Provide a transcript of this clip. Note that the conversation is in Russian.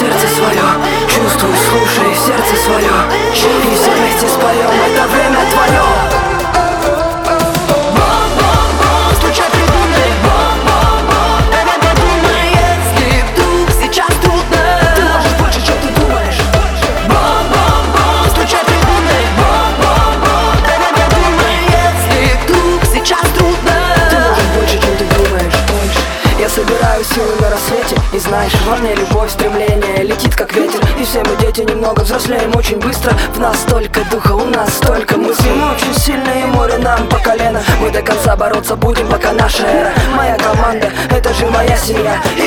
сердце свое, чувствуй, слушай сердце свое, и все вместе споем, это время твое. Собираю силы на рассвете, и знаешь, во мне любовь, стремление летит как ветер. И все мы дети немного взрослеем очень быстро. В нас столько духа, у нас столько мыслей. Мы очень сильные, море нам по колено. Мы до конца бороться будем, пока наша эра. Моя команда, это же моя семья.